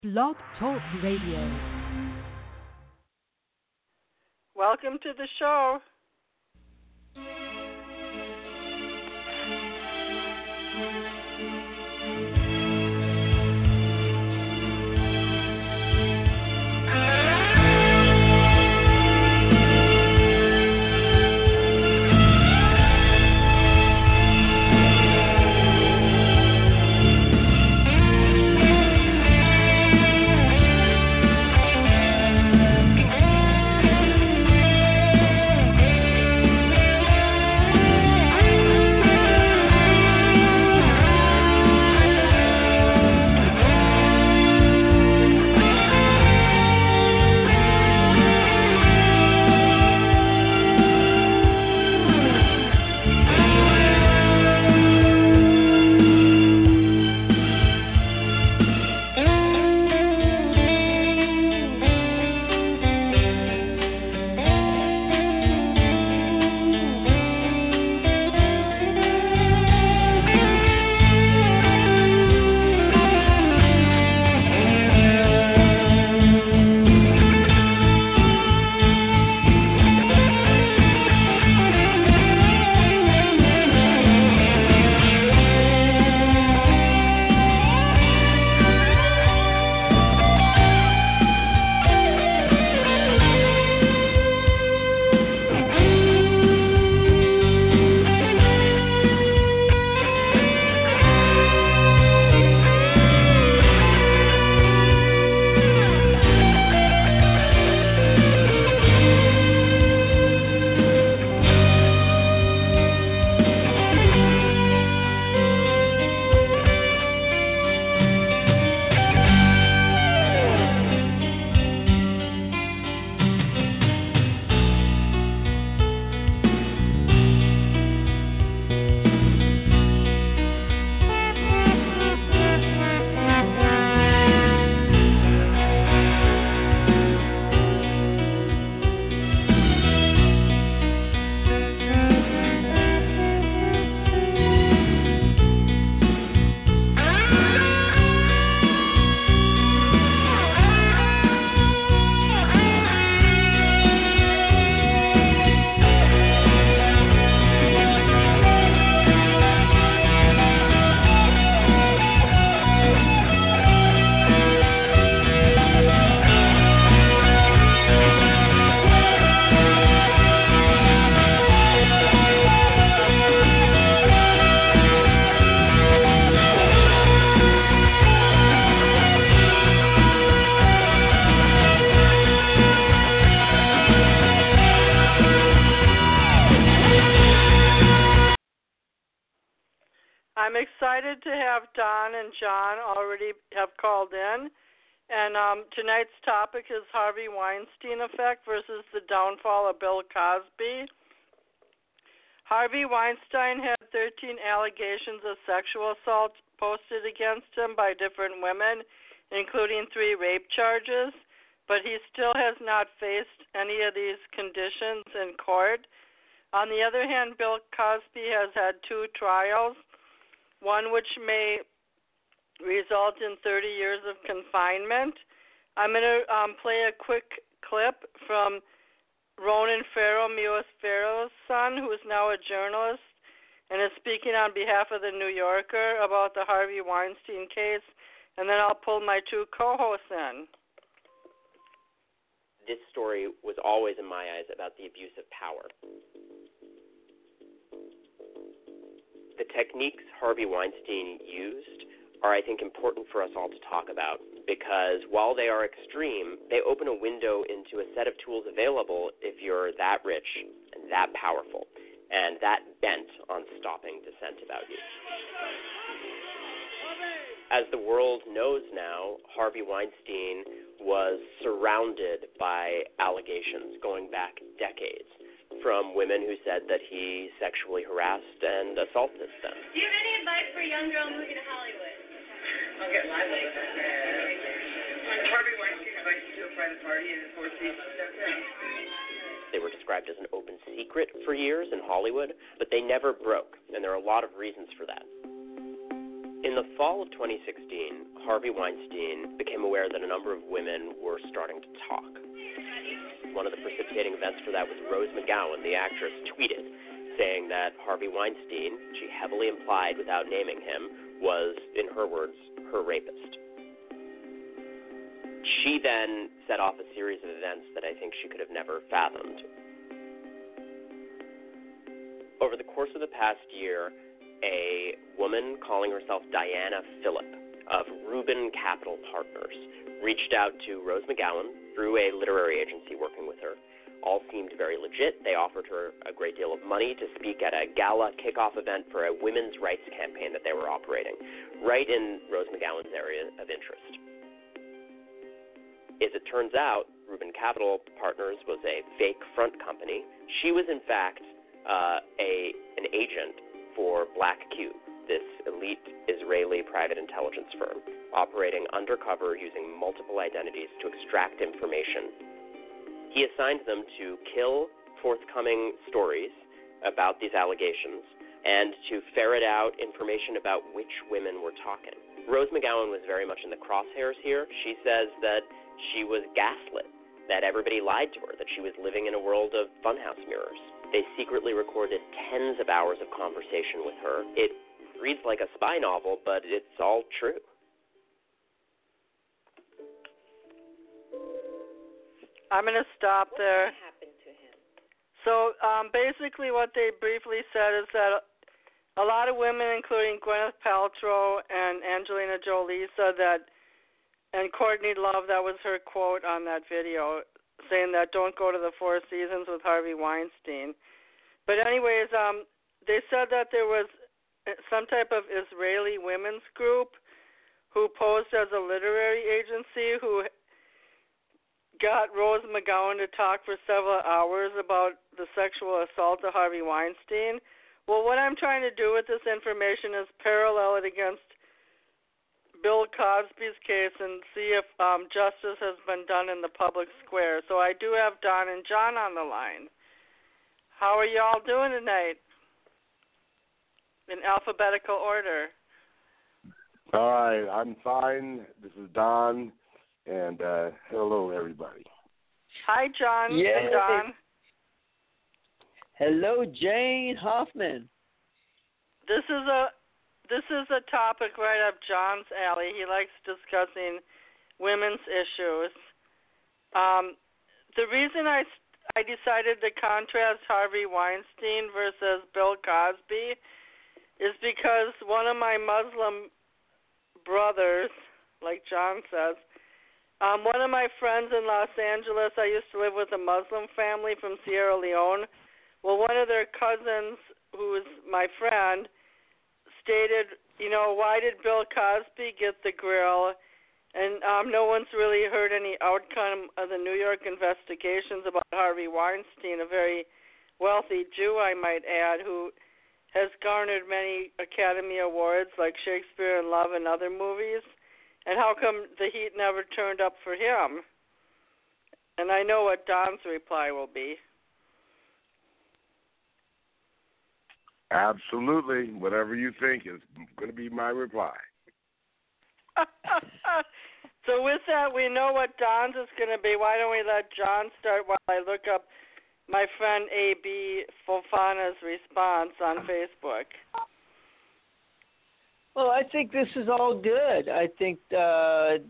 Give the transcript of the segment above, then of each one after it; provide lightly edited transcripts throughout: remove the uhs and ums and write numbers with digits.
Blog Talk Radio. Welcome to the show. I'm excited to have Don and John already have called in. And tonight's topic is Harvey Weinstein effect versus the downfall of Bill Cosby. Harvey Weinstein had 13 allegations of sexual assault posted against him by different women, including 3 rape charges, but he still has not faced any of these conditions in court. On the other hand, Bill Cosby has had 2 trials, one which may result in 30 years of confinement. I'm going to play a quick clip from Ronan Farrow, Mewis Farrow's son, who is now a journalist and is speaking on behalf of the New Yorker about the Harvey Weinstein case, and then I'll pull my 2 co-hosts in. This story was always, in my eyes, about the abuse of power. The techniques Harvey Weinstein used are, I think, important for us all to talk about because while they are extreme, they open a window into a set of tools available if you're that rich and that powerful and that bent on stopping dissent about you. As the world knows now, Harvey Weinstein was surrounded by allegations going back decades from women who said that he sexually harassed and assaulted them. Do you have any advice for a young girl moving to Hollywood? I'll get my way. Harvey Weinstein invited you to a private party in the Four Seasons. They were described as an open secret for years in Hollywood, but they never broke, and there are a lot of reasons for that. In In the fall of 2016, Harvey Weinstein became aware that a number of women were starting to talk. One of the precipitating events for that was Rose McGowan, the actress, tweeted saying that Harvey Weinstein, she heavily implied without naming him, was, in her words, her rapist. She then set off a series of events that I think she could have never fathomed. Over the course of the past year, a woman calling herself Diana Phillip of Rubin Capital Partners reached out to Rose McGowan through a literary agency working with her. All seemed very legit. They offered her a great deal of money to speak at a gala kickoff event for a women's rights campaign that they were operating, right in Rose McGowan's area of interest. As it turns out, Rubin Capital Partners was a fake front company. She was, in fact, an agent for Black Cube, this elite Israeli private intelligence firm, operating undercover using multiple identities to extract information. He assigned them to kill forthcoming stories about these allegations and to ferret out information about which women were talking. Rose McGowan was very much in the crosshairs here. She says that she was gaslit, that everybody lied to her, that she was living in a world of funhouse mirrors. They secretly recorded tens of hours of conversation with her. It reads like a spy novel, but it's all true. I'm going to stop there. What happened to him? So basically what they briefly said is that a lot of women, including Gwyneth Paltrow and Angelina Jolie, said that, and Courtney Love, that was her quote on that video, saying that don't go to the Four Seasons with Harvey Weinstein. But anyways, they said that there was some type of Israeli women's group who posed as a literary agency who got Rose McGowan to talk for several hours about the sexual assault of Harvey Weinstein. Well, what I'm trying to do with this information is parallel it against Bill Cosby's case and see if justice has been done in the public square. So I do have Don and John on the line. How are y'all doing tonight? In alphabetical order. All right, I'm fine. This is Don, and hello, everybody. Hi, John and Don. Hello, Jane Hoffman. This is a topic right up John's alley. He likes discussing women's issues. The reason I decided to contrast Harvey Weinstein versus Bill Cosby is because one of my Muslim brothers, like John says, one of my friends in Los Angeles, I used to live with a Muslim family from Sierra Leone. Well, one of their cousins, who is my friend, stated, why did Bill Cosby get the grill? And no one's really heard any outcome of the New York investigations about Harvey Weinstein, a very wealthy Jew, I might add, who has garnered many Academy Awards like Shakespeare in Love and other movies. And how come the heat never turned up for him? And I know what Don's reply will be. Absolutely. Whatever you think is going to be my reply. So with that, we know what Don's is going to be. Why don't we let John start while I look up my friend A.B. Fofana's response on Facebook? Well, I think this is all good. I think that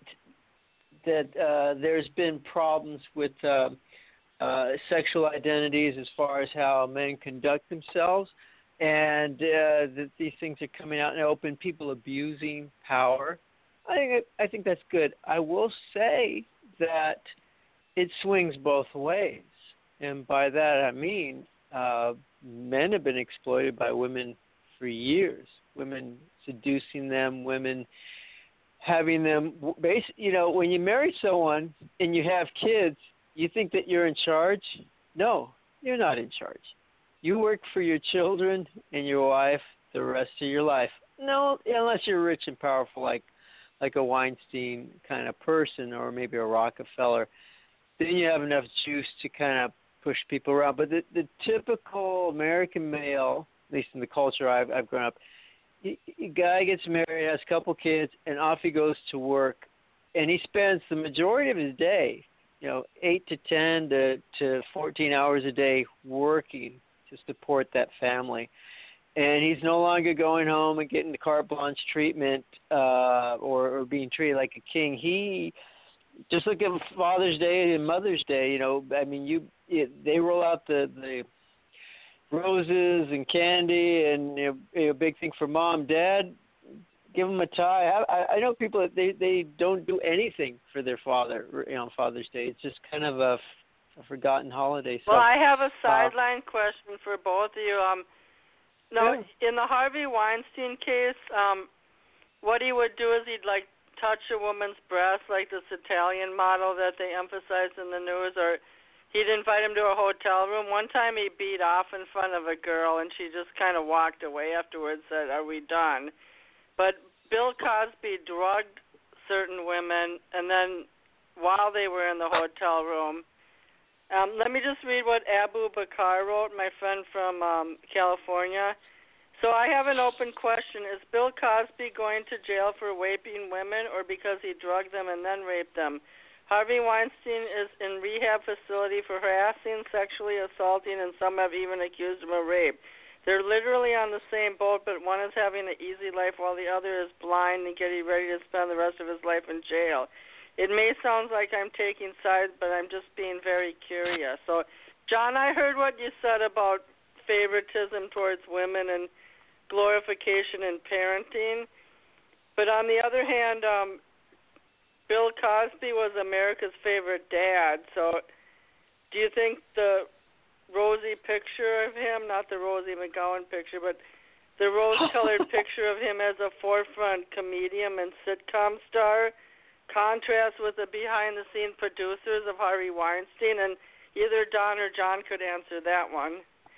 there's been problems with sexual identities as far as how men conduct themselves, and that these things are coming out in the open, people abusing power. I think that's good. I will say that it swings both ways, and by that I mean men have been exploited by women for years, women seducing them, women having them when you marry someone and you have kids, you think that you're in charge? No, you're not in charge. You work for your children and your wife the rest of your life. No, unless you're rich and powerful like a Weinstein kind of person or maybe a Rockefeller, then you have enough juice to kind of push people around. But the typical American male, at least in the culture I've grown up, guy gets married, has a couple kids, and off he goes to work, and he spends the majority of his day, 8 to 10 to 14 hours a day working to support that family. And he's no longer going home and getting the carte blanche treatment or being treated like a king. He just look at Father's Day and Mother's Day. They roll out the roses and candy, and a big thing for Mom, Dad. Give them a tie. I know people that they don't do anything for their father, on Father's Day. It's just kind of a forgotten holiday. So, well, I have a sideline question for both of you. In the Harvey Weinstein case, what he would do is he'd touch a woman's breast, like this Italian model that they emphasized in the news, or he'd invite him to a hotel room. One time he beat off in front of a girl, and she just kind of walked away afterwards, said, "Are we done?" But Bill Cosby drugged certain women, and then while they were in the hotel room, let me just read what Abu Bakar wrote, my friend from California. So I have an open question. Is Bill Cosby going to jail for raping women or because he drugged them and then raped them? Harvey Weinstein is in rehab facility for harassing, sexually assaulting, and some have even accused him of rape. They're literally on the same boat, but one is having an easy life while the other is blind and getting ready to spend the rest of his life in jail. It may sound like I'm taking sides, but I'm just being very curious. So, John, I heard what you said about favoritism towards women and glorification in parenting. But on the other hand, Bill Cosby was America's favorite dad. So do you think the rosy picture of him, not the Rosie McGowan picture, but the rose-colored picture of him as a forefront comedian and sitcom star, contrasts with the behind-the-scenes producers of Harvey Weinstein? And either Don or John could answer that one.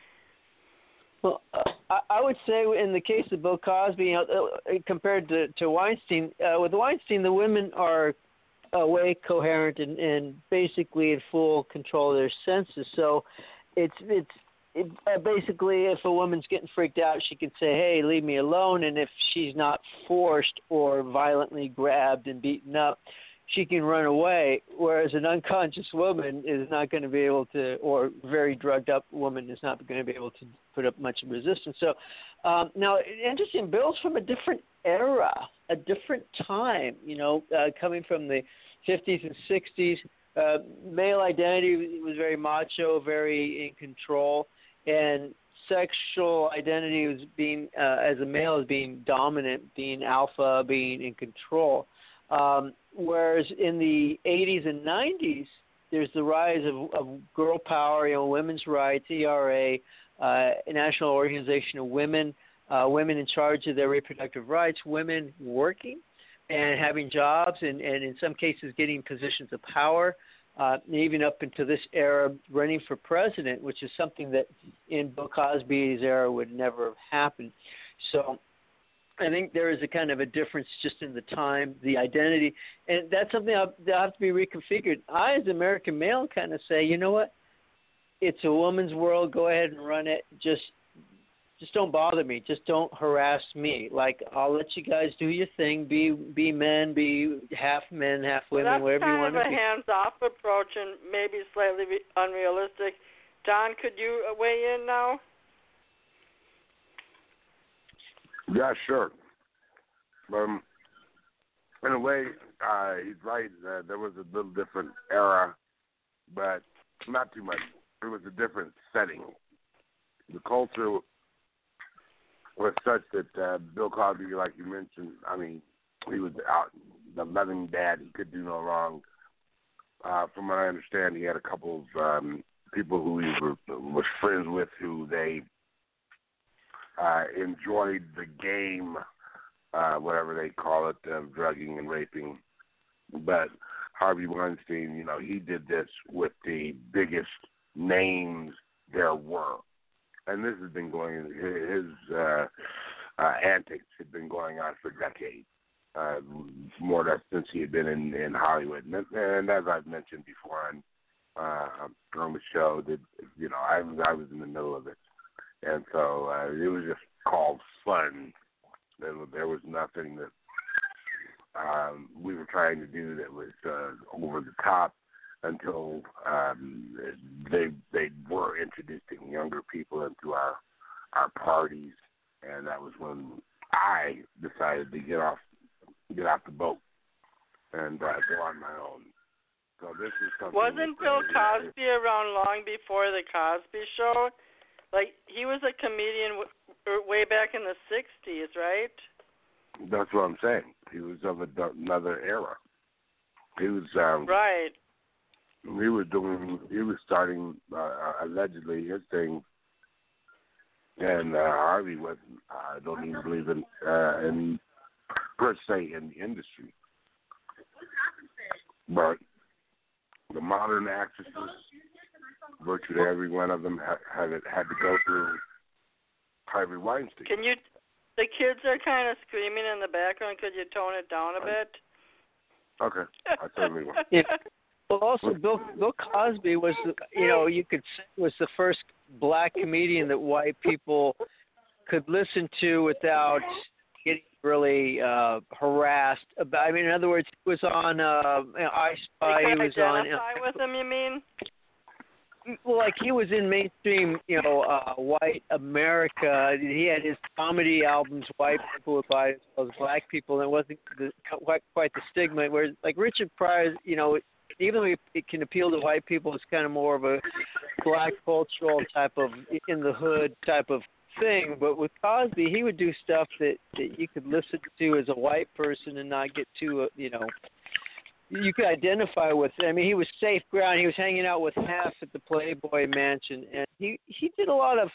Well, I would say in the case of Bill Cosby, compared to Weinstein, with Weinstein, the women are awake, coherent, and basically in full control of their senses. So it's basically, if a woman's getting freaked out, she can say, "Hey, leave me alone." And if she's not forced or violently grabbed and beaten up, she can run away. Whereas an unconscious woman is not going to be able to, or very drugged up woman is not going to be able to put up much resistance. So now, interesting, Bill's from a different era, a different time, coming from the 50s and 60s. Male identity was very macho, very in control, and sexual identity was being, as a male, as being dominant, being alpha, being in control. Whereas in the 80s and 90s, there's the rise of girl power, women's rights, ERA, National Organization of Women, women in charge of their reproductive rights, women working and having jobs, and in some cases getting positions of power, even up into this era running for president, which is something that in Bill Cosby's era would never have happened. So I think there is a kind of a difference just in the time, the identity, and that's something that'll have to be reconfigured. I, as an American male, kind of say, you know what? It's a woman's world. Go ahead and run it. Just don't bother me. Just don't harass me. Like, I'll let you guys do your thing. Be men. Be half men, half women, whatever you want to be. That's kind of a hands-off approach and maybe slightly unrealistic. Don, could you weigh in now? Yeah, sure. In a way, he's right. There was a little different era, but not too much. It was a different setting. The culture was such that Bill Cosby, like you mentioned, he was out, the loving dad. He could do no wrong. From what I understand, he had a couple of people who he was friends with who they enjoyed the game, whatever they call it, of drugging and raping. But Harvey Weinstein, he did this with the biggest names there were. And this has been going, his antics had been going on for decades, more or less since he had been in Hollywood. And as I've mentioned before on the show, that I was in the middle of it. And so it was just called fun There was nothing that we were trying to do that was over the top until they were introducing younger people into our parties, and that was when I decided to get off the boat and go on my own. So this is something. Wasn't Bill Cosby around long before the Cosby Show? Like, he was a comedian way back in the 60s, right? That's what I'm saying. He was of another era. He was right. He was starting allegedly his thing, and Harvey wasn't. I don't even believe in per se in the industry, but the modern actresses, virtually every one of them had to go through Harvey Weinstein. The kids are kind of screaming in the background. Could you tone it down a bit? Okay, I certainly will. Yeah. Well, also Bill Cosby was, you could say was the first black comedian that white people could listen to without getting really harassed about. I mean, in other words, he was on I Spy. You he could was on. Identify with him, you mean? Well, like he was in mainstream, white America. He had his comedy albums. White people would buy as well as black people, and it wasn't quite the stigma. Whereas, like Richard Pryor, even though it can appeal to white people, it's kind of more of a black cultural type of in the hood type of thing. But with Cosby, he would do stuff that you could listen to as a white person and not get too, you could identify with. I mean, he was safe ground. He was hanging out with Half at the Playboy Mansion, and he did a lot of.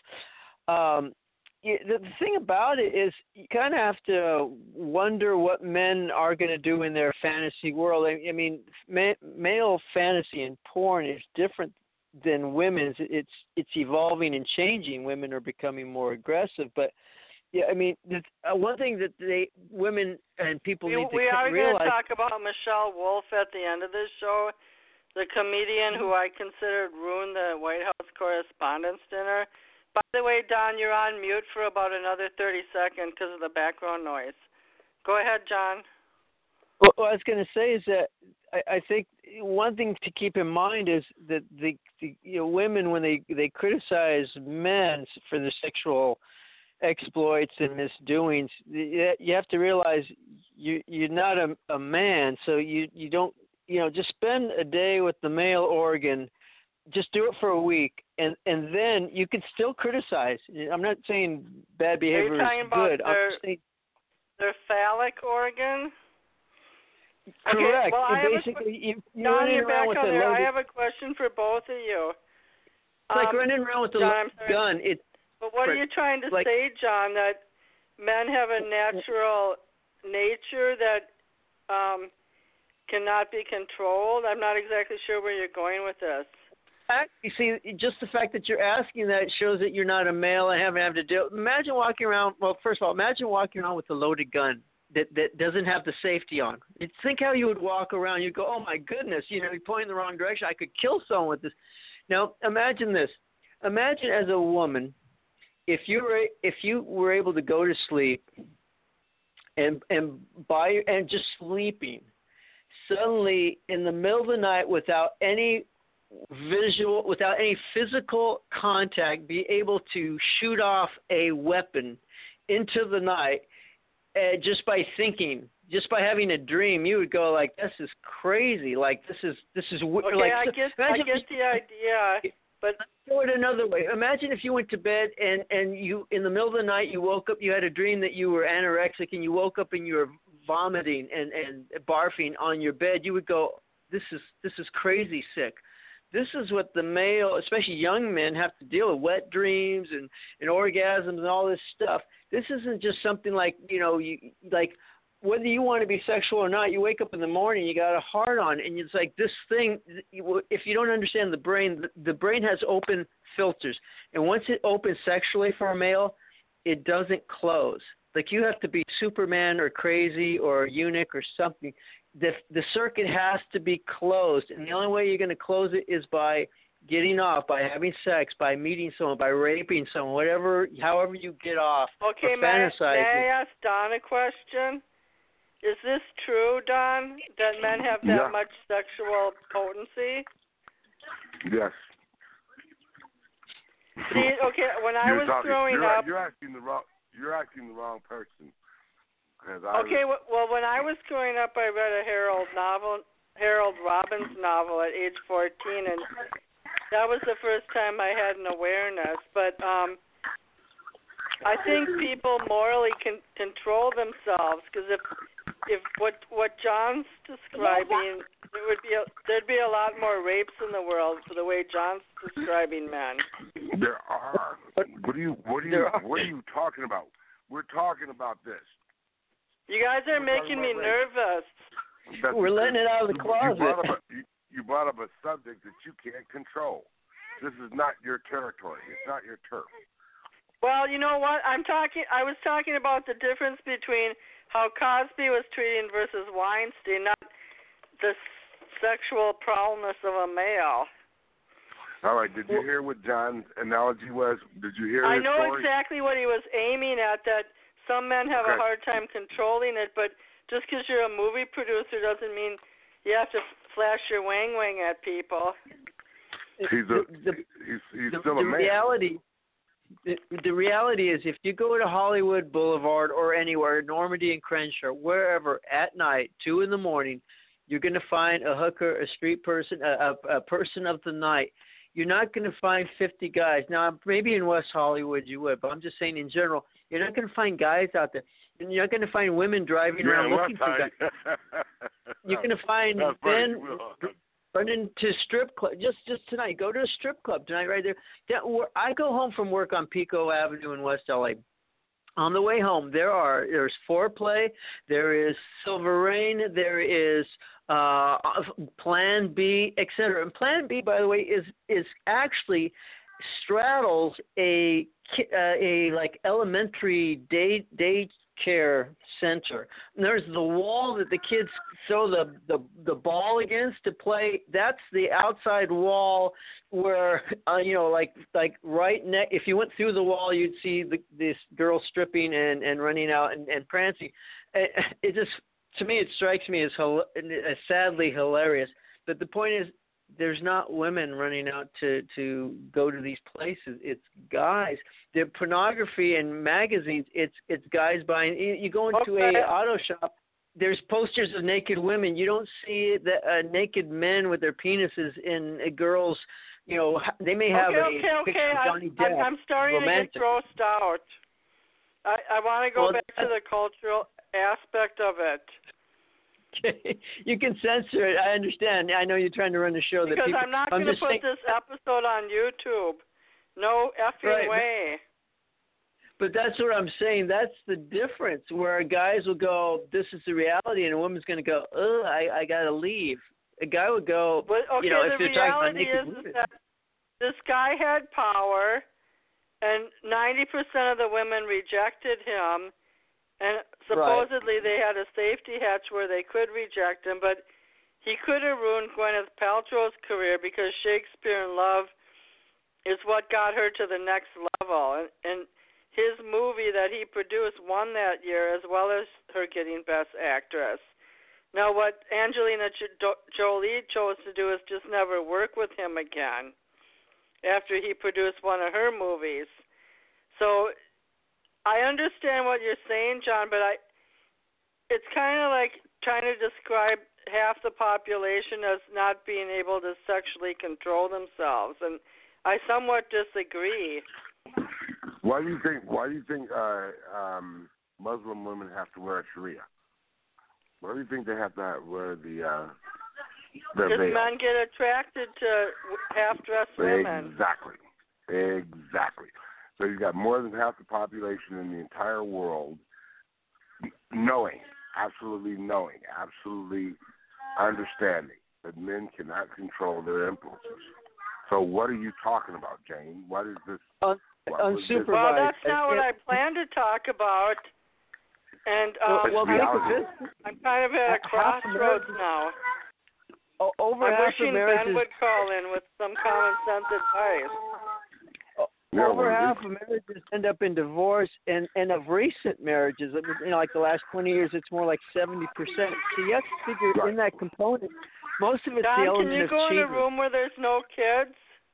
The thing about it is, you kind of have to wonder what men are going to do in their fantasy world. I mean, male fantasy and porn is different than women's. It's evolving and changing. Women are becoming more aggressive, but. Yeah, I mean, one thing that women and people need to realize. We are going to talk about Michelle Wolf at the end of this show, the comedian who I considered ruined the White House Correspondents' Dinner. By the way, Don, you're on mute for about another 30 seconds because of the background noise. Go ahead, John. Well, what I was going to say is that I think one thing to keep in mind is that the women, when they criticize men for their sexual exploits and misdoings, you have to realize you're not a man, so you don't just spend a day with the male organ, just do it for a week, and then you can still criticize. I'm not saying bad behavior is good. I'm saying their phallic organ. Correct. Okay, well, basically, you're running around with a loaded. I have a question for both of you. It's like running around with a loaded gun. But what are you trying to say, John, that men have a natural nature that cannot be controlled? I'm not exactly sure where you're going with this. You see, just the fact that you're asking that shows that you're not a male and haven't had to deal. Imagine walking around. Well, first of all, imagine walking around with a loaded gun that doesn't have the safety on. Think how you would walk around. You'd go, oh my goodness, you're pointing the wrong direction. I could kill someone with this. Now, imagine this. Imagine as a woman. If you were able to go to sleep and just sleeping, suddenly in the middle of the night without any physical contact, be able to shoot off a weapon into the night just by thinking, just by having a dream, you would go like, this is crazy. Like this is okay, like. I get the idea. But let's do it another way. Imagine if you went to bed and you, in the middle of the night, you woke up, you had a dream that you were anorexic and you woke up and you were vomiting and barfing on your bed. You would go, this is crazy sick. This is what the male, especially young men, have to deal with: wet dreams and orgasms and all this stuff. This isn't just something like, like whether you want to be sexual or not, you wake up in the morning, you got a hard on, and it's like this thing. If you don't understand the brain has open filters, and once it opens sexually for a male, it doesn't close. Like you have to be Superman or crazy or a eunuch or something. The circuit has to be closed, and the only way you're going to close it is by getting off, by having sex, by meeting someone, by raping someone, however you get off. Okay, or may fantasizing. I ask Don a question? Is this true, Don, that men have that much sexual potency? Yes. See, okay, when I was growing up, you're asking the wrong person. Okay, well, when I was growing up, I read a Harold Robbins novel at age 14, and that was the first time I had an awareness. But I think people morally can control themselves, because if what John's describing, there'd be a lot more rapes in the world for the way John's describing men. There are. What are you talking about? We're talking about this. You guys are making me nervous. We're letting it out of the closet. You brought up a subject that you can't control. This is not your territory. It's not your turf. Well, you know what? I was talking about the difference between how Cosby was treating versus Weinstein, not the sexual prowess of a male. All right. Did you hear what John's analogy was? Did you hear his I know story? exactly what he was aiming at, that some men have a hard time controlling it, but just because you're a movie producer doesn't mean you have to flash your wang at people. He's still a man. The reality is, if you go to Hollywood Boulevard or anywhere, Normandy and Crenshaw, wherever, at night, 2 a.m, you're going to find a hooker, a street person, a person of the night. You're not going to find 50 guys. Now, maybe in West Hollywood you would, but I'm just saying in general, you're not going to find guys out there. And you're not going to find women driving around looking for guys. You're going to find men running to strip club. Just tonight, go to a strip club tonight right there. I go home from work on Pico Avenue in West LA. On the way home, there's Foreplay, there is Silver Rain, there is Plan B, etc. And Plan B, by the way, is actually straddles a like elementary daycare center. And there's the wall that the kids throw the ball against to play. That's the outside wall where like right next. If you went through the wall, you'd see this girl stripping and running out and prancing. It just, to me, it strikes me as sadly hilarious. But the point is, there's not women running out to go to these places. It's guys. The pornography and magazines, it's guys buying. You go into a auto shop, there's posters of naked women. You don't see naked men with their penises in girls. They may have a picture of Johnny Depp. I'm starting romantic. to get grossed out. I want to go back to the cultural aspect of it. You can censor it. I understand. I know you're trying to run a show that because people. I'm not going to put this episode on YouTube. No effing way. But that's what I'm saying. That's the difference. Where guys will go, "This is the reality," and a woman's going to go, "Oh, I got to leave." A guy would go, but, okay, if you're talking about naked women. women. That this guy had power, and 90% of the women rejected him. And supposedly they had a safety hatch where they could reject him, but he could have ruined Gwyneth Paltrow's career because Shakespeare in Love is what got her to the next level. And his movie that he produced won that year, as well as her getting Best Actress. Now, what Angelina Jolie chose to do is just never work with him again after he produced one of her movies. So I understand what you're saying, John, but it's kind of like trying to describe half the population as not being able to sexually control themselves, and I somewhat disagree. Why do you think Muslim women have to wear a Sharia? Why do you think they have to wear the veil? Because men get attracted to half-dressed women. Exactly. So you've got more than half the population in the entire world absolutely understanding that men cannot control their impulses. So what are you talking about, Jane? What is this? Unsupervised. Well, that's not what I planned to talk about. And I'm kind of at a crossroads now. over I'm half of wishing marriages. Ben would call in with some common sense advice. Over half of marriages end up in divorce, and of recent marriages, like the last 20 years, it's more like 70%. So you have to figure in that component, most of it's Don, the element can you of go cheating. in a room where there's no kids?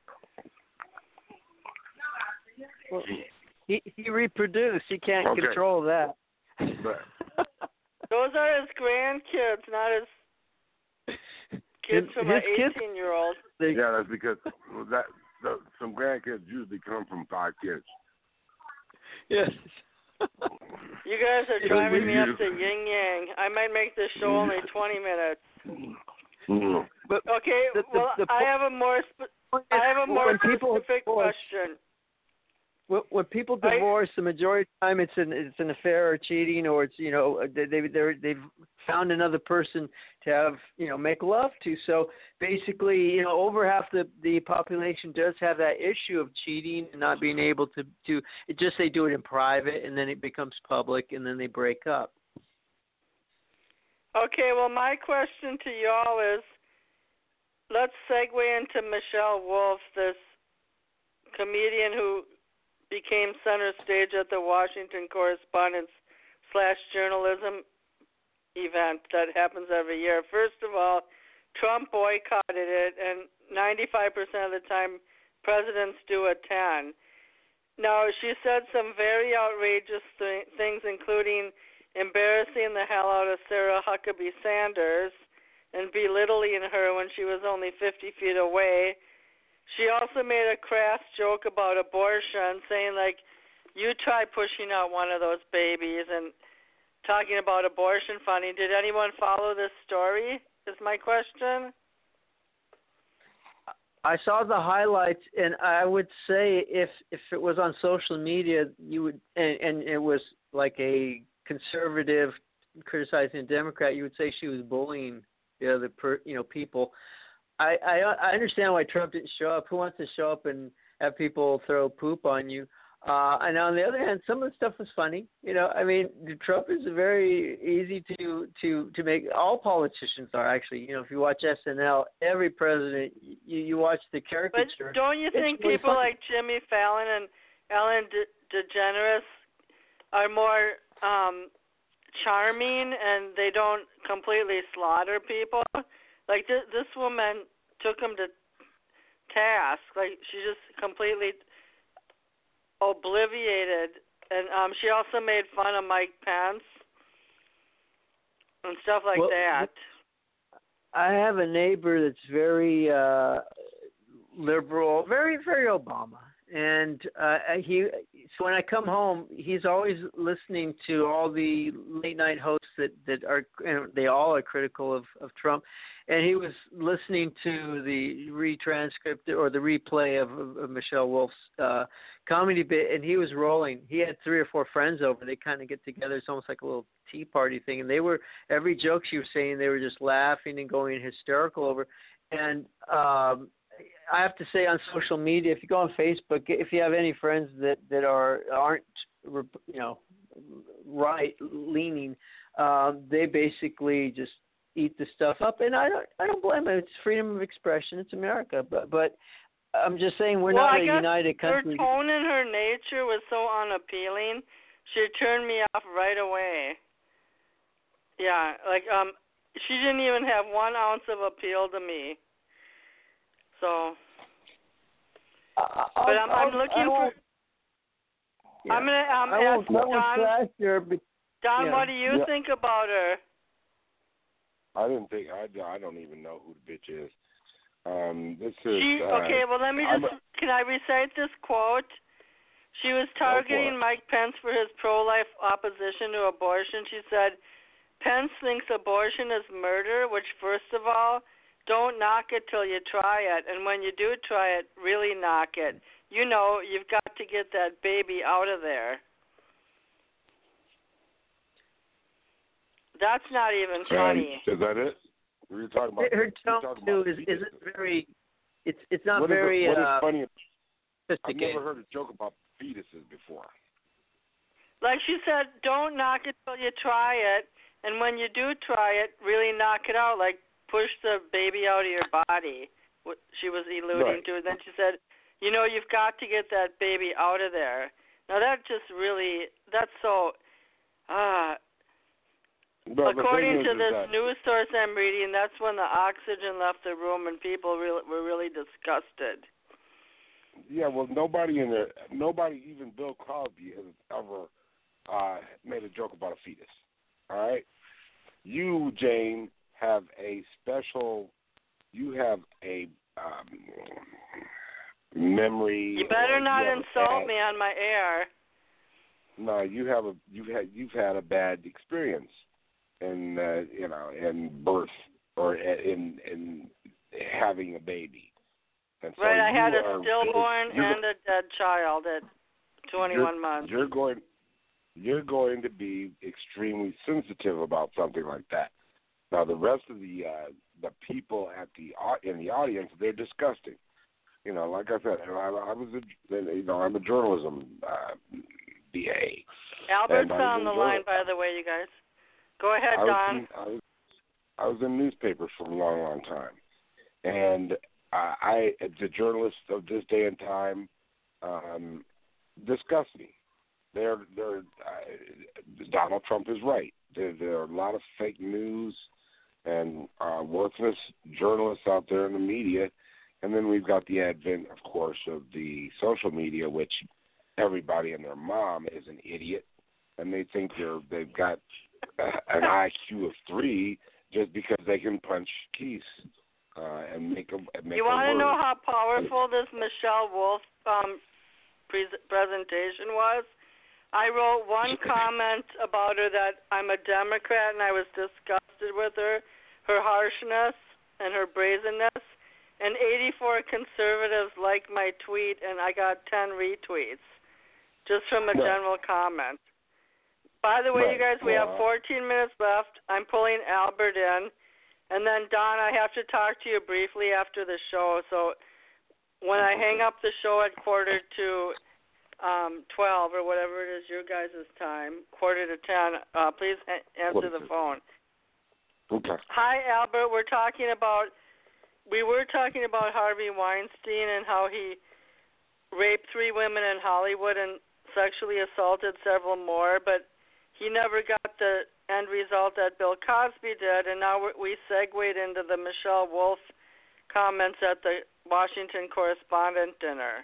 Well, he reproduced. He can't control that. Those are his grandkids, not his kids from an 18-year-old. Yeah, that's because some grandkids usually come from 5 kids. Yes. You guys are driving me up to yin yang. I might make this show only 20 minutes. But okay, I have a more specific question. When people divorce, the majority of the time it's an affair or cheating, or it's they've found another person to have make love to. So basically, over half the population does have that issue of cheating and not being able to it just they do it in private, and then it becomes public, and then they break up. Okay, well, my question to y'all is, let's segue into Michelle Wolf, this comedian who became center stage at the Washington Correspondents / Journalism event that happens every year. First of all, Trump boycotted it, and 95% of the time presidents do attend. Now, she said some very outrageous things, including embarrassing the hell out of Sarah Huckabee Sanders and belittling her when she was only 50 feet away. She also made a crass joke about abortion, saying, like, you try pushing out one of those babies, and talking about abortion funding. Did anyone follow this story, is my question? I saw the highlights, and I would say if it was on social media, you would, and it was like a conservative criticizing a Democrat, you would say she was bullying the other people. I understand why Trump didn't show up. Who wants to show up and have people throw poop on you? And on the other hand, some of the stuff was funny. Trump is very easy to make. All politicians are actually. If you watch SNL, every president, you watch the caricature. But don't you think really people funny. like Jimmy Fallon and Ellen DeGeneres are more charming, and they don't completely slaughter people? Like, this woman took him to task. Like, she just completely obliviated. And she also made fun of Mike Pence and stuff like that. I have a neighbor that's very liberal, very, very Obama. And so when I come home, he's always listening to all the late night hosts that are, they all are critical of Trump. And he was listening to the retranscript or the replay of Michelle Wolf's comedy bit, and he was rolling. He had 3 or 4 friends over. They kind of get together. It's almost like a little tea party thing. And they were, every joke she was saying, they were just laughing and going hysterical over. And I have to say, on social media, if you go on Facebook, if you have any friends that aren't right leaning, they basically just eat the stuff up, and I don't blame them. It's freedom of expression. It's America, but I'm just saying we're not a united country. Her tone and her nature was so unappealing. She turned me off right away. Yeah, like she didn't even have 1 ounce of appeal to me. So, but I'm looking for. Yeah. I'm gonna ask Don. Don, what do you think about her? I don't even know who the bitch is. This is. Okay, well, let me can I recite this quote? She was targeting Mike Pence for his pro-life opposition to abortion. She said, Pence thinks abortion is murder, which, first of all, don't knock it till you try it. And when you do try it, really knock it. You've got to get that baby out of there. That's not even funny. Is that it? Were you talking about? Her tone too isn't very. It's not very. What is funny? Sophisticated. I've never heard a joke about fetuses before. Like she said, don't knock it till you try it, and when you do try it, really knock it out. Like push the baby out of your body. What she was alluding to. And then she said, you've got to get that baby out of there. Now that's so. According to this news source I'm reading, that's when the oxygen left the room and people were really disgusted. Yeah, well, nobody, even Bill Cosby, has ever made a joke about a fetus. All right, you, Jane, have a special. You have a memory. You better not insult me on my air. No, you've had a bad experience in in birth or in having a baby. And so right, I had a stillborn and a dead child at 21 months. You're going to be extremely sensitive about something like that. Now, the rest of the people in the audience, they're disgusting. Like I said, I'm a journalism BA. Albert's on the line, by the way, you guys. Go ahead, Don. I was in newspapers for a long, long time, and the journalists of this day and time disgust me. Donald Trump is right. There are a lot of fake news and worthless journalists out there in the media, and then we've got the advent, of course, of the social media, which everybody and their mom is an idiot, and they think they've got an IQ of 3 just because they can punch keys and make them. You want to know how powerful this Michelle Wolf presentation was? I wrote one comment about her that I'm a Democrat and I was disgusted with her harshness and her brazenness, and 84 conservatives liked my tweet, and I got 10 retweets just from a general comment. By the way, you guys, we have 14 minutes left. I'm pulling Albert in. And then, Don, I have to talk to you briefly after the show. So when I hang up the show at 11:45 12 or whatever it is your guys' time, 11:45, please answer the phone. Okay. Hi, Albert. We were talking about Harvey Weinstein and how he raped 3 women in Hollywood and sexually assaulted several more, but he never got the end result that Bill Cosby did, and now we segued into the Michelle Wolf comments at the Washington Correspondent Dinner.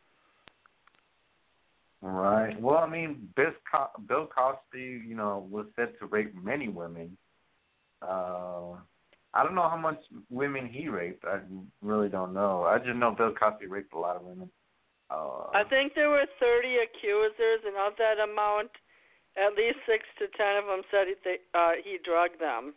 Right. Well, I mean, Bill Cosby, was said to rape many women. I don't know how much women he raped. I really don't know. I just know Bill Cosby raped a lot of women. I think there were 30 accusers, and of that amount, at least 6 to 10 of them said he drugged them.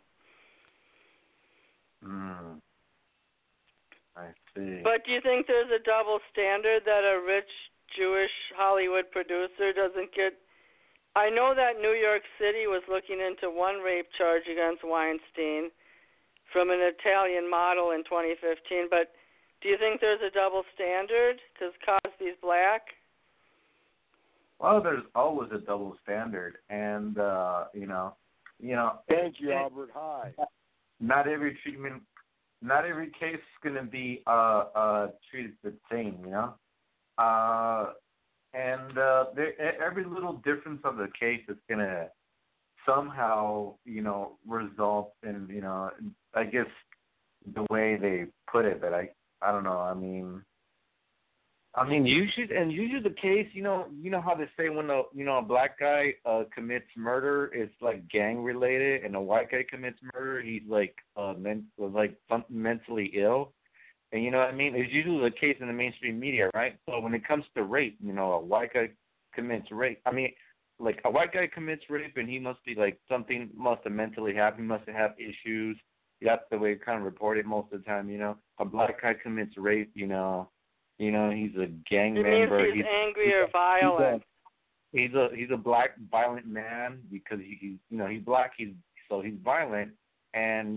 I see. But do you think there's a double standard that a rich Jewish Hollywood producer doesn't get? I know that New York City was looking into one rape charge against Weinstein from an Italian model in 2015, but do you think there's a double standard because Cosby's black? Well, there's always a double standard, and Thank you, Albert. Hi. Not every case is going to be treated the same, and every little difference of the case is going to somehow, result in, I guess the way they put it, but I don't know. I mean, usually the case, you know how they say when a black guy commits murder, it's like gang related, and a white guy commits murder, he's like mentally ill, and you know what I mean. It's usually the case in the mainstream media, right? So when it comes to rape, a white guy commits rape. I mean, like a white guy commits rape, and he must be like something must have mentally happened. He must have issues. That's the way it's kind of reported most of the time. A black guy commits rape. He's a gang member. He's angry or violent. He's a black violent man because he's black. He's violent, and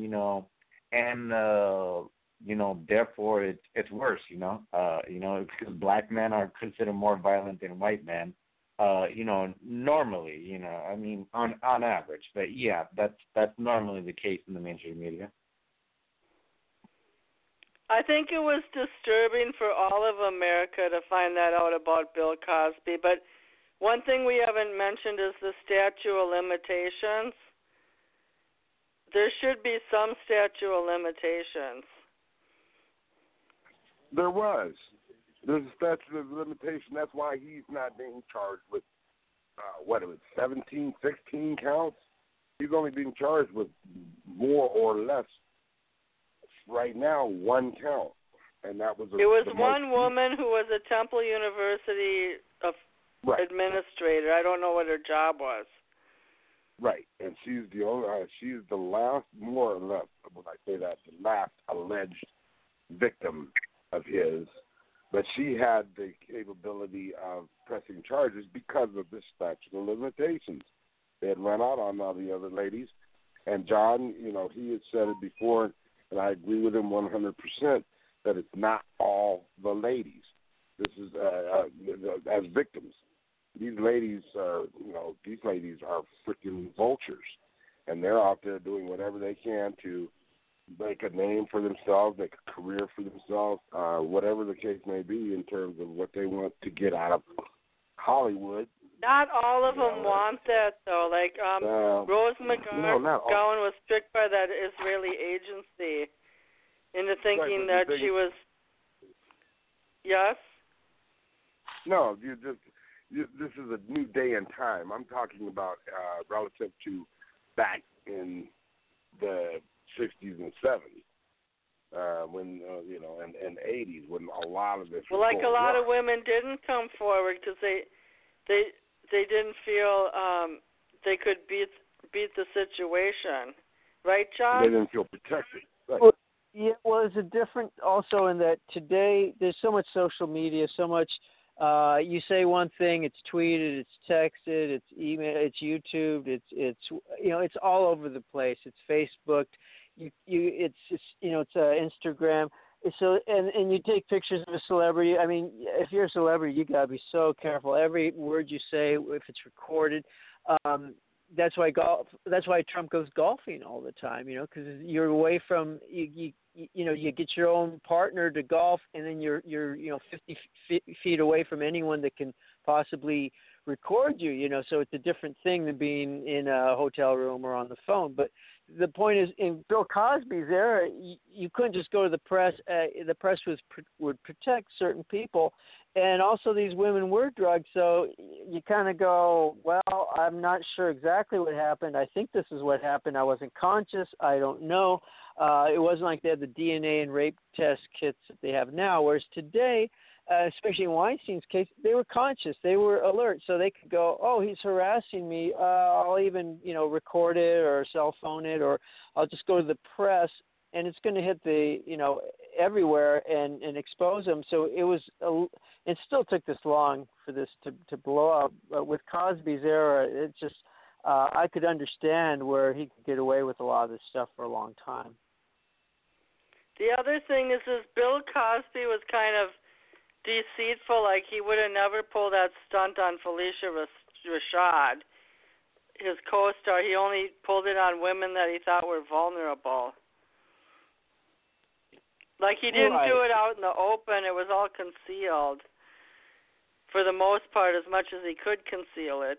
therefore it's worse. Because black men are considered more violent than white men. Normally, I mean on average, but yeah, that's normally the case in the mainstream media. I think it was disturbing for all of America to find that out about Bill Cosby. But one thing we haven't mentioned is the statute of limitations. There should be some statute of limitations. There was. There's a statute of limitation. That's why he's not being charged with, 17, 16 counts? He's only being charged with more or less, right now, 1 count. And that was it was one woman who was a Temple University administrator. I don't know what her job was. Right, and she's the last, more or less, when I say that, the last alleged victim of his. But she had the capability of pressing charges because of this statute of limitations. They had run out on all the other ladies. And John, he had said it before, and I agree with him 100%, that it's not all the ladies. This is as victims. These ladies are freaking vultures, and they're out there doing whatever they can to make a name for themselves, make a career for themselves, whatever the case may be in terms of what they want to get out of Hollywood. Not all of them want that, though. Like Rose McGowan was tricked by that Israeli agency into thinking that she was. Yes. No, this is a new day and time. I'm talking about relative to back in the 60s and 70s, when and 80s, when a lot of this. Well, like a lot of women didn't come forward because they didn't feel they could beat the situation, right, John? They didn't feel protected. Right. Well, it's a different also in that today there's so much social media, so much. You say one thing, it's tweeted, it's texted, it's email, it's YouTube, it's all over the place. It's Facebook, it's Instagram. So and you take pictures of a celebrity. I mean, if you're a celebrity, you gotta be so careful. Every word you say, if it's recorded. That's why Trump goes golfing all the time. Because you're away from you get your own partner to golf, and then you're 50 feet away from anyone that can possibly record you. So it's a different thing than being in a hotel room or on the phone. But the point is, in Bill Cosby's era, you couldn't just go to the press. The press would protect certain people, and also these women were drugged. So you kind of go, well, I'm not sure exactly what happened. I think this is what happened. I wasn't conscious. I don't know. It wasn't like they had the DNA and rape test kits that they have now, whereas today, especially in Weinstein's case, they were conscious. They were alert, so they could go, oh, he's harassing me. I'll even, record it or cell phone it, or I'll just go to the press, and it's going to hit the, everywhere and expose them. So it still took this long for this to blow up. But with Cosby's era, it just, I could understand where he could get away with a lot of this stuff for a long time. The other thing is Bill Cosby was kind of deceitful. Like, he would have never pulled that stunt on Felicia Rashad, his co-star. He only pulled it on women that he thought were vulnerable. Like, he didn't do it out in the open. It was all concealed for the most part, as much as he could conceal it.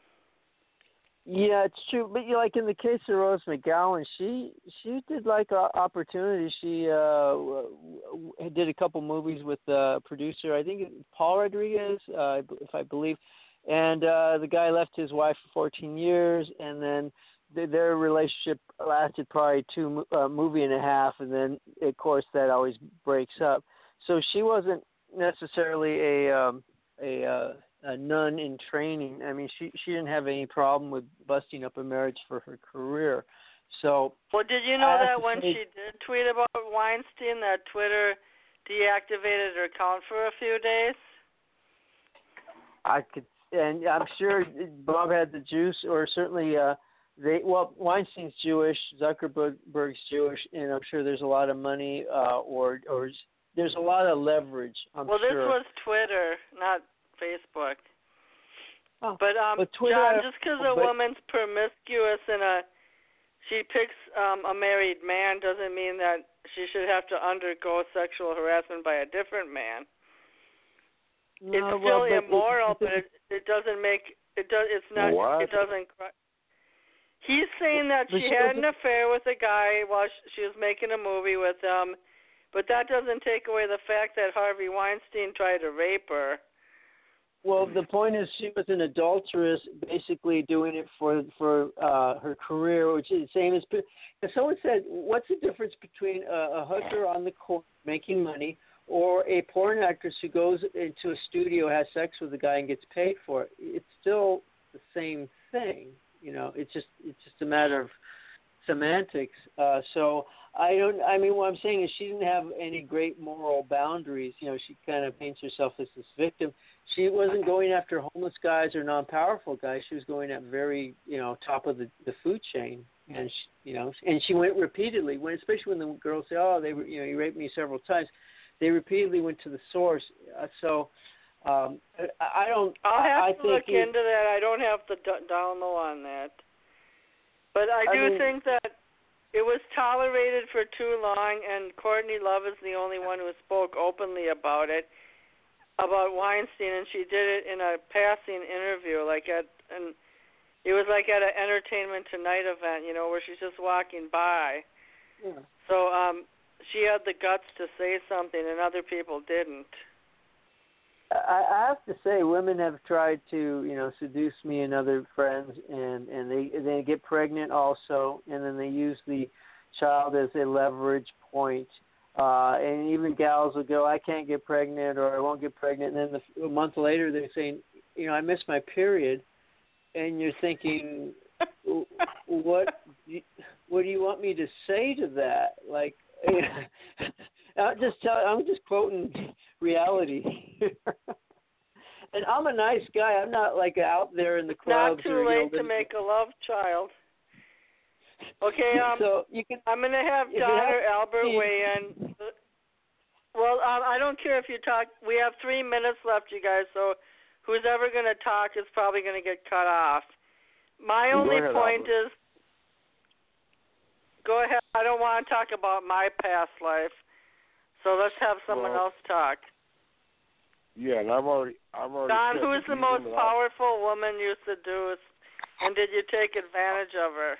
Yeah, it's true. But like in the case of Rose McGowan, she did like opportunities. She did a couple movies with the producer, I think Paul Rodriguez, if I believe. And the guy left his wife for 14 years, and then their relationship lasted probably movie and a half, and then of course that always breaks up. So she wasn't necessarily a nun in training. I mean, she didn't have any problem with busting up a marriage for her career. So, well, did you know that when she did tweet about Weinstein, that Twitter deactivated her account for a few days? I could, and I'm sure Bob had the juice, or certainly Weinstein's Jewish, Zuckerberg's Jewish, and I'm sure there's a lot of money, or there's a lot of leverage. I'm sure. This was Twitter, not Facebook. Oh, but Twitter, John, just because a woman's promiscuous and she picks a married man doesn't mean that she should have to undergo sexual harassment by a different man. No, It's still immoral, but it doesn't make it's not. What? It doesn't. He's saying that But she she had wasn't- an affair with a guy while she was making a movie with him, but that doesn't take away the fact that Harvey Weinstein tried to rape her. Well, the point is, she was an adulteress, basically doing it for her career, which is the same as. If someone said, "What's the difference between a hooker on the court making money or a porn actress who goes into a studio, has sex with a guy, and gets paid for it?" It's still the same thing, you know. It's just a matter of semantics. So I mean, what I'm saying is, she didn't have any great moral boundaries. You know, she kind of paints herself as this victim. She wasn't going after homeless guys or non-powerful guys. She was going at very, top of the food chain, and she went repeatedly. Especially when the girls say, "Oh, they were, you raped me several times," they repeatedly went to the source. I don't. I'll have to think look into that. I don't have the down low on that, but I do think that it was tolerated for too long, and Courtney Love is the only one who spoke openly about Weinstein, and she did it in a passing interview, and it was like at an Entertainment Tonight event, where she's just walking by. Yeah. So she had the guts to say something, and other people didn't. I have to say, women have tried to, seduce me and other friends, and they get pregnant also, and then they use the child as a leverage point. And even gals will go, "I can't get pregnant," or "I won't get pregnant," and then a month later they're saying, "I missed my period," and you're thinking, what do you want me to say to that? Like, I'm just quoting reality. And I'm a nice guy. I'm not like out there in the clubs. Not too late to make a love child. Okay, so I'm going to have Don or Albert weigh in. Well, I don't care if you talk. We have 3 minutes left, you guys, so who's ever going to talk is probably going to get cut off. My only point is, go ahead. I don't want to talk about my past life, so let's have someone else talk. Yeah, and I've already. Don, who is the most powerful woman you seduced, and did you take advantage of her?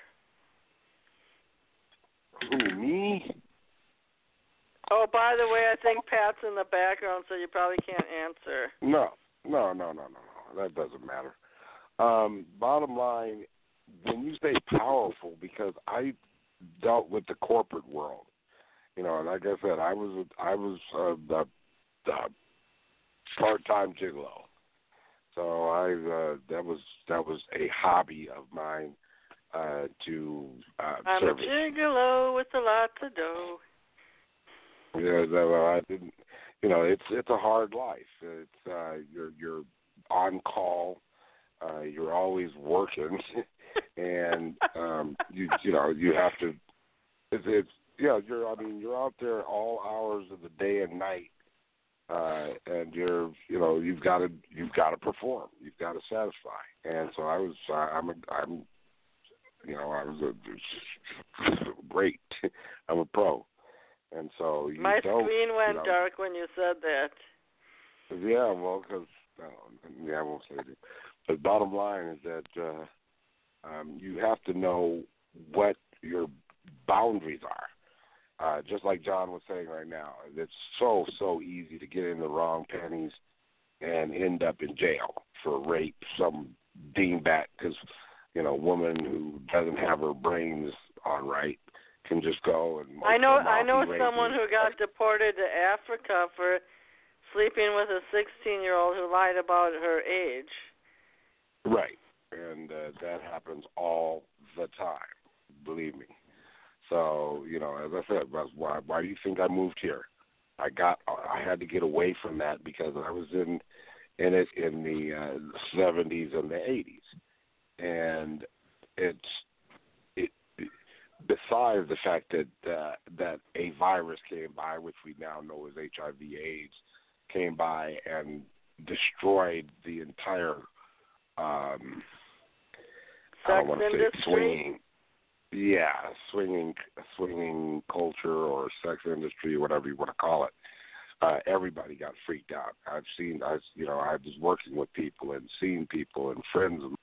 Who, me? Oh, by the way, I think Pat's in the background, so you probably can't answer. No. That doesn't matter. Bottom line, when you say powerful, because I dealt with the corporate world, and like I said, I was the part-time gigolo. So that was a hobby of mine to I'm service. a gigolo with a lot to do. Yeah, I didn't. It's a hard life. It's you're on call. You're always working, and you have to. You're out there all hours of the day and night, and you've got to perform. You've got to satisfy. And so I was great. I'm a pro. And so my screen went dark when you said that. Yeah, well, because I won't say it. But bottom line is that you have to know what your boundaries are. Just like John was saying right now, it's so easy to get in the wrong panties and end up in jail for rape. Some dingbat, because woman who doesn't have her brains on right can just go and. I know someone who got deported to Africa for sleeping with a 16-year-old who lied about her age. Right, and that happens all the time. Believe me. So as I said, why do you think I moved here? I had to get away from that because I was in it in the 70s and the 80s, and besides the fact that a virus came by, which we now know as HIV/AIDS, came by and destroyed the entire I don't want to say swinging. swinging culture or sex industry, whatever you want to call it. Everybody got freaked out. I was working with people and seeing people and friends of